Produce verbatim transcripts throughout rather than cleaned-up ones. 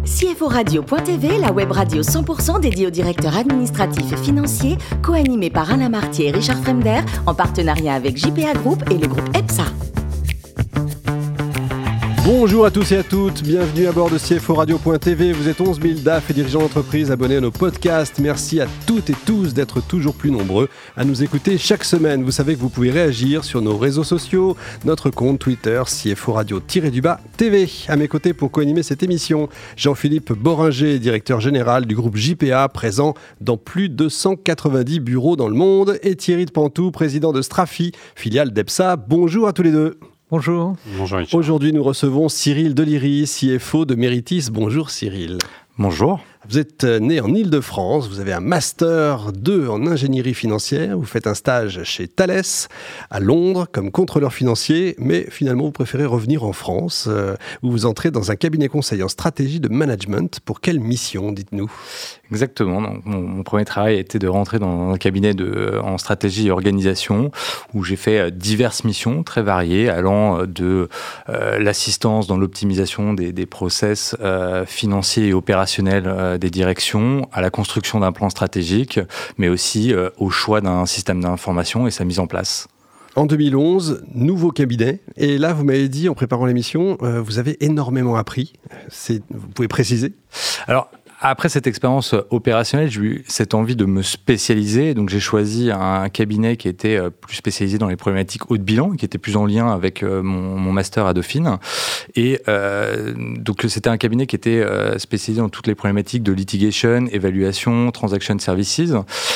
C F O radio point T V, la web radio cent pour cent dédiée aux directeurs administratifs et financiers, co-animée par Alain Martier et Richard Fremder, en partenariat avec J P A Group et le groupe EPSA. Bonjour à tous et à toutes, bienvenue à bord de C F O radio point T V. Vous êtes onze mille D A F et dirigeants d'entreprise abonnés à nos podcasts. Merci à toutes et tous d'être toujours plus nombreux à nous écouter chaque semaine. Vous savez que vous pouvez réagir sur nos réseaux sociaux, notre compte Twitter C F O radio-du-bas T V. À mes côtés pour co-animer cette émission, Jean-Philippe Boringer, directeur général du groupe J P A, présent dans plus de cent quatre-vingt-dix bureaux dans le monde, et Thierry de Pantou, président de Strafi, filiale d'EPSA. Bonjour à tous les deux. Bonjour. Bonjour Richard. Aujourd'hui, nous recevons Cyril Deliri, C F O de Meritis. Bonjour Cyril. Bonjour. Vous êtes né en Île-de-France, vous avez un Master deux en ingénierie financière, vous faites un stage chez Thales à Londres comme contrôleur financier, mais finalement vous préférez revenir en France, euh, où vous entrez dans un cabinet conseil en stratégie de management. Pour quelle mission, dites-nous ? Exactement. Donc, mon, mon premier travail a été de rentrer dans un cabinet de, en stratégie et organisation, où j'ai fait diverses missions très variées, allant de euh, l'assistance dans l'optimisation des, des process euh, financiers et opérationnels euh, des directions, à la construction d'un plan stratégique, mais aussi euh, au choix d'un système d'information et sa mise en place. En deux mille onze, nouveau cabinet. Et là, vous m'avez dit, en préparant l'émission, euh, vous avez énormément appris. C'est, vous pouvez préciser ? Alors, après cette expérience opérationnelle, j'ai eu cette envie de me spécialiser. Donc, j'ai choisi un cabinet qui était plus spécialisé dans les problématiques haut de bilan, qui était plus en lien avec mon, mon master à Dauphine. Et euh, donc, c'était un cabinet qui était spécialisé dans toutes les problématiques de litigation, évaluation, transaction services.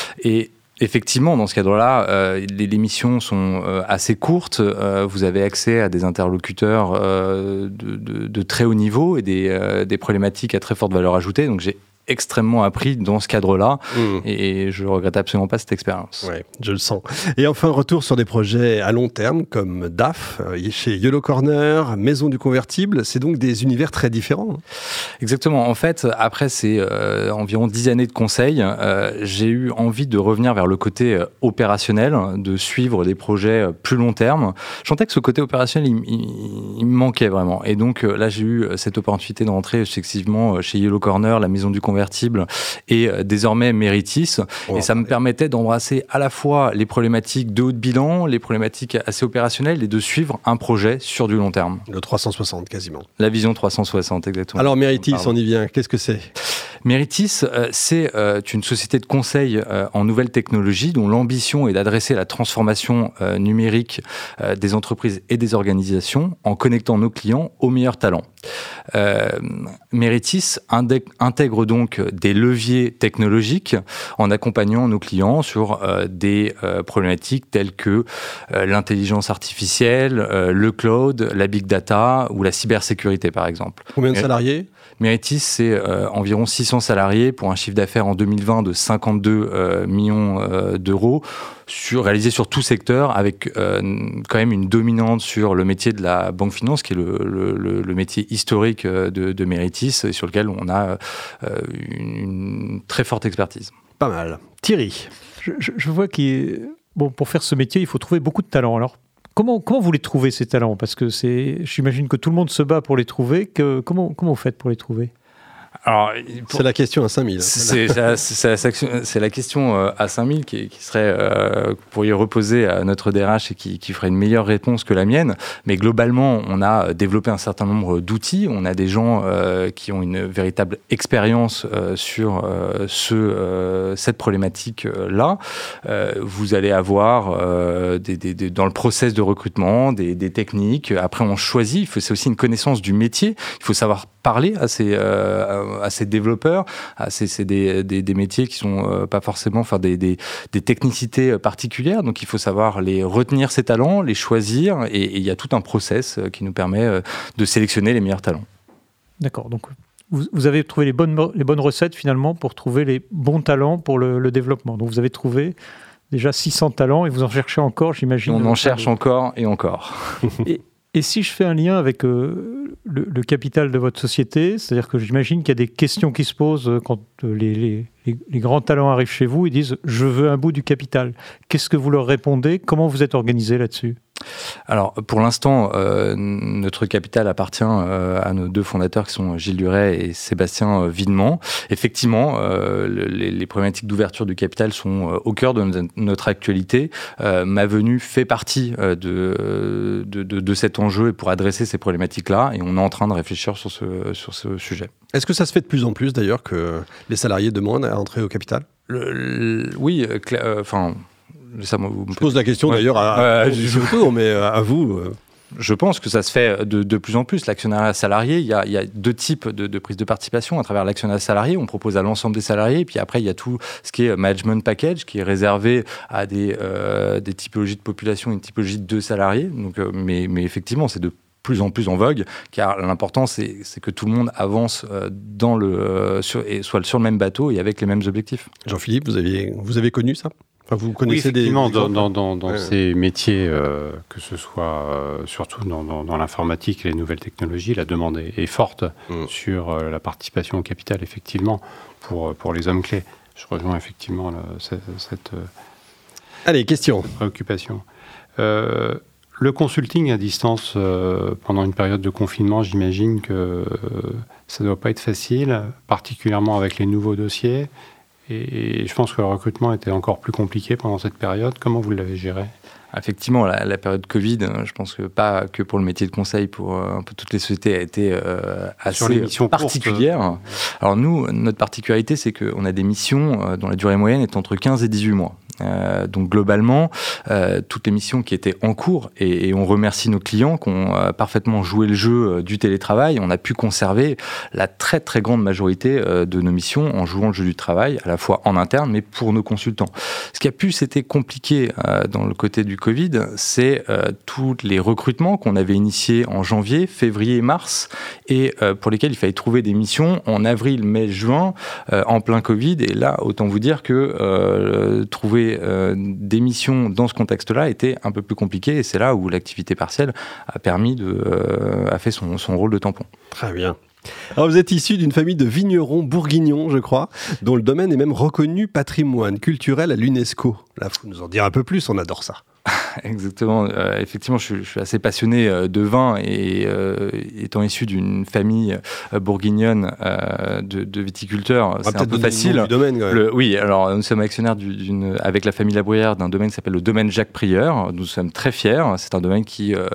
Et effectivement, dans ce cadre-là, euh, les, les missions sont euh, assez courtes. Euh, vous avez accès à des interlocuteurs euh, de, de, de très haut niveau et des, euh, des problématiques à très forte valeur ajoutée. Donc, j'ai extrêmement appris dans ce cadre-là mmh. et je ne regrette absolument pas cette expérience. Oui, je le sens. Et enfin, retour sur des projets à long terme comme D A F, chez Yellow Corner, Maison du Convertible. C'est donc des univers très différents. Exactement. En fait, après ces euh, environ dix années de conseil, euh, j'ai eu envie de revenir vers le côté euh, opérationnel, de suivre des projets euh, plus long terme. Je sentais que ce côté opérationnel, il, il, il me manquait vraiment. Et donc euh, là, j'ai eu cette opportunité de rentrer effectivement chez Yellow Corner, la Maison du Convertible, et désormais Meritis. Oh, et ça me permettait d'embrasser à la fois les problématiques de haut de bilan, les problématiques assez opérationnelles et de suivre un projet sur du long terme. Le trois cent soixante quasiment. La vision trois cent soixante, exactement. Alors Meritis, on y vient. Qu'est-ce que c'est ? Meritis, euh, c'est euh, une société de conseil euh, en nouvelles technologies dont l'ambition est d'adresser la transformation euh, numérique euh, des entreprises et des organisations en connectant nos clients aux meilleurs talents. Euh, Meritis indé- intègre donc des leviers technologiques en accompagnant nos clients sur euh, des euh, problématiques telles que euh, l'intelligence artificielle, euh, le cloud, la big data ou la cybersécurité par exemple. Combien de salariés ? Meritis, c'est euh, environ six cents salariés pour un chiffre d'affaires en deux mille vingt de cinquante-deux euh, millions euh, d'euros, sur, réalisé sur tout secteur, avec euh, quand même une dominante sur le métier de la banque finance, qui est le, le, le métier historique de, de Meritis, et sur lequel on a euh, une, une très forte expertise. Pas mal. Thierry ? Je, je, je vois qu'il est... Bon, pour faire ce métier, il faut trouver beaucoup de talents. Alors, Comment, comment vous les trouvez, ces talents ? Parce que c'est, j'imagine que tout le monde se bat pour les trouver. Que, comment, comment vous faites pour les trouver ? Alors, pour... C'est la question à cinq mille. C'est, c'est, c'est, c'est, c'est la question à cinq mille qui, qui serait, euh, que vous pourriez reposer à notre D R H et qui, qui ferait une meilleure réponse que la mienne. Mais globalement, on a développé un certain nombre d'outils. On a des gens euh, qui ont une véritable expérience euh, sur euh, ce, euh, cette problématique-là. Euh, vous allez avoir euh, des, des, des, dans le process de recrutement des, des techniques. Après, on choisit. Il faut, c'est aussi une connaissance du métier. Il faut savoir parler à ces, euh, à ces développeurs. À ces, c'est des, des, des métiers qui sont euh, pas forcément, enfin des, des, des technicités particulières. Donc il faut savoir les retenir ces talents, les choisir, et il y a tout un process qui nous permet euh, de sélectionner les meilleurs talents. D'accord. Donc vous, vous avez trouvé les bonnes, les bonnes recettes finalement pour trouver les bons talents pour le, le développement. Donc vous avez trouvé déjà six cents talents et vous en cherchez encore, j'imagine. On en cherche les... encore et encore. et, Et si je fais un lien avec euh, le, le capital de votre société, c'est-à-dire que j'imagine qu'il y a des questions qui se posent quand les, les, les, les grands talents arrivent chez vous et disent « je veux un bout du capital ». Qu'est-ce que vous leur répondez ? Comment vous êtes organisé là-dessus ? Alors, pour l'instant, euh, notre capital appartient euh, à nos deux fondateurs qui sont Gilles Duret et Sébastien euh, Videment. Effectivement, euh, les, les problématiques d'ouverture du capital sont euh, au cœur de notre actualité. Euh, ma venue fait partie euh, de, de, de, de cet enjeu et pour adresser ces problématiques-là, et on est en train de réfléchir sur ce, sur ce sujet. Est-ce que ça se fait de plus en plus d'ailleurs que les salariés demandent à entrer au capital ? le, le, Oui, enfin... Euh, Ça, moi, je pose la question ouais. d'ailleurs à, à, je... autour, mais à vous. Euh... Je pense que ça se fait de, de plus en plus. L'actionnariat salarié, il y a, il y a deux types de, de prise de participation. À travers l'actionnariat salarié, on propose à l'ensemble des salariés. Et puis après, il y a tout ce qui est management package, qui est réservé à des, euh, des typologies de population, une typologie de salariés. Donc, euh, mais, mais effectivement, c'est de plus en plus en vogue, car l'important, c'est, c'est que tout le monde avance dans le, euh, sur, et soit sur le même bateau et avec les mêmes objectifs. Jean-Philippe, vous, aviez, vous avez connu ça ? Enfin, vous connaissez oui, effectivement, des, des dans, dans, dans ouais. ces métiers, euh, que ce soit euh, surtout dans, dans, dans l'informatique et les nouvelles technologies, la demande est, est forte mmh. sur euh, la participation au capital, effectivement, pour, pour les hommes clés. Je rejoins effectivement là, cette, cette, Allez, question. cette préoccupation. Euh, le consulting à distance, euh, pendant une période de confinement, j'imagine que euh, ça ne doit pas être facile, particulièrement avec les nouveaux dossiers. Et je pense que le recrutement était encore plus compliqué pendant cette période. Comment vous l'avez géré ? Effectivement, la, la période Covid, je pense que pas que pour le métier de conseil, pour un peu toutes les sociétés, a été euh, assez particulière. Courtes. Alors nous, notre particularité, c'est qu'on a des missions dont la durée moyenne est entre quinze et dix-huit mois. Euh, donc globalement, euh, toutes les missions qui étaient en cours, et, et on remercie nos clients qui ont euh, parfaitement joué le jeu euh, du télétravail, on a pu conserver la très très grande majorité euh, de nos missions en jouant le jeu du travail, à la fois en interne, mais pour nos consultants. Ce qui a pu s'était compliqué euh, dans le côté du Covid, c'est euh, tous les recrutements qu'on avait initiés en janvier, février, mars, et euh, pour lesquels il fallait trouver des missions en avril, mai, juin, euh, en plein Covid, et là, autant vous dire que euh, trouver Euh, des missions dans ce contexte-là était un peu plus compliqué, et c'est là où l'activité partielle a permis de, euh, a fait son, son rôle de tampon. Très bien. Alors vous êtes issu d'une famille de vignerons bourguignons, je crois, dont le domaine est même reconnu patrimoine culturel à l'UNESCO. Là, il faut nous en dire un peu plus, on adore ça. Exactement. Euh, effectivement, je, je suis assez passionné euh, de vin et euh, étant issu d'une famille euh, bourguignonne euh, de, de viticulteurs, c'est un peu facile. Du domaine, quand même. Le, oui, alors nous sommes actionnaires du, d'une, avec la famille Labruyère d'un domaine qui s'appelle le domaine Jacques Prieur. Nous sommes très fiers. C'est un domaine qui euh,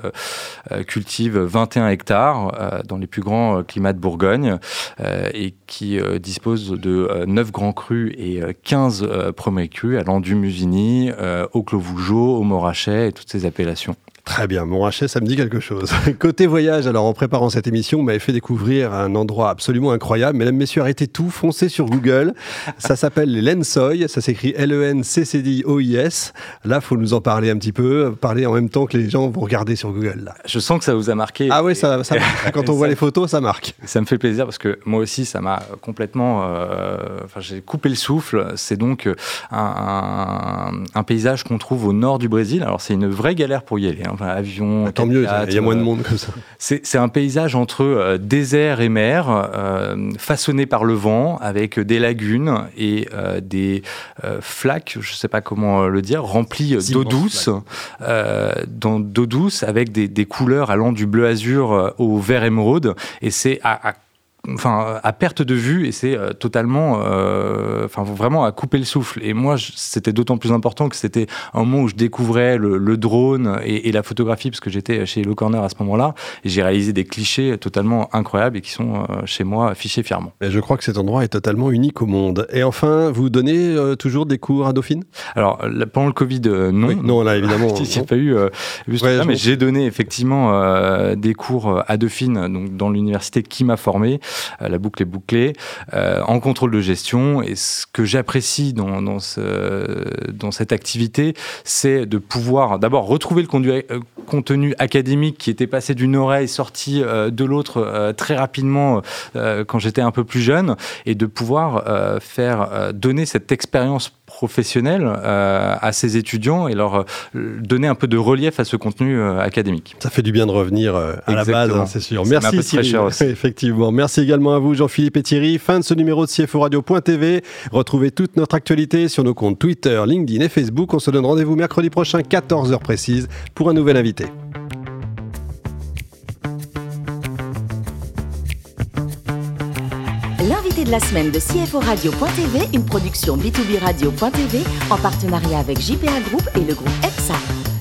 cultive vingt et un hectares euh, dans les plus grands climats de Bourgogne euh, et qui euh, dispose de euh, neuf grands crus et euh, quinze euh, premiers crus allant du Musigny euh, au Clos Vougeot, au Montrachet et toutes ces appellations. Très bien, Montrachet, ça me dit quelque chose. Côté voyage, alors en préparant cette émission, vous m'avez fait découvrir un endroit absolument incroyable. Mesdames, messieurs, arrêtez tout, foncez sur Google. Ça s'appelle les Lensoy, ça s'écrit L E N C C D O I S. Là, il faut nous en parler un petit peu, parler en même temps que les gens vont regarder sur Google. Là. Je sens que ça vous a marqué. Ah oui, ça, ça marque. Quand on voit les photos, ça marque. Ça me fait plaisir parce que moi aussi, ça m'a complètement... Euh, enfin, j'ai coupé le souffle. C'est donc un, un, un paysage qu'on trouve au nord du Brésil. Alors, c'est une vraie galère pour y aller. Hein. Enfin, avion... Tant mieux, il y a moins de monde comme ça. C'est, c'est un paysage entre euh, désert et mer, euh, façonné par le vent, avec des lagunes et euh, des euh, flaques, je ne sais pas comment le dire, remplies d'eau douce, euh, dans, d'eau douce avec des, des couleurs allant du bleu azur au vert émeraude. Et c'est à, à Enfin, à perte de vue, et c'est euh, totalement, euh, enfin, vraiment à couper le souffle. Et moi, je, c'était d'autant plus important que c'était un moment où je découvrais le, le drone et, et la photographie, parce que j'étais chez Hello Corner à ce moment-là, et j'ai réalisé des clichés totalement incroyables et qui sont euh, chez moi affichés fièrement. Et je crois que cet endroit est totalement unique au monde. Et enfin, vous donnez euh, toujours des cours à Dauphine ? Alors, là, pendant le Covid, euh, non. Oui, non, là, évidemment. Il n'y a pas eu, euh, eu ouais, là, mais j'ai donné effectivement euh, des cours à Dauphine, donc dans l'université qui m'a formé. La boucle est bouclée, euh, en contrôle de gestion. Et ce que j'apprécie dans, dans, ce, dans cette activité, c'est de pouvoir d'abord retrouver le contenu, euh, contenu académique qui était passé d'une oreille, sorti euh, de l'autre euh, très rapidement euh, quand j'étais un peu plus jeune, et de pouvoir euh, faire euh, donner cette expérience professionnel euh, à ces étudiants et leur euh, donner un peu de relief à ce contenu euh, académique. Ça fait du bien de revenir euh, à Exactement. la base, hein, c'est sûr. Ça Merci Thierry. Effectivement. Merci également à vous Jean-Philippe et Thierry. Fin de ce numéro de C F O Radio point T V. Retrouvez toute notre actualité sur nos comptes Twitter, LinkedIn et Facebook. On se donne rendez-vous mercredi prochain, quatorze heures précises, pour un nouvel invité. L'invité de la semaine de C F O Radio point T V, une production B deux B Radio point T V en partenariat avec J P A Group et le groupe E P S A.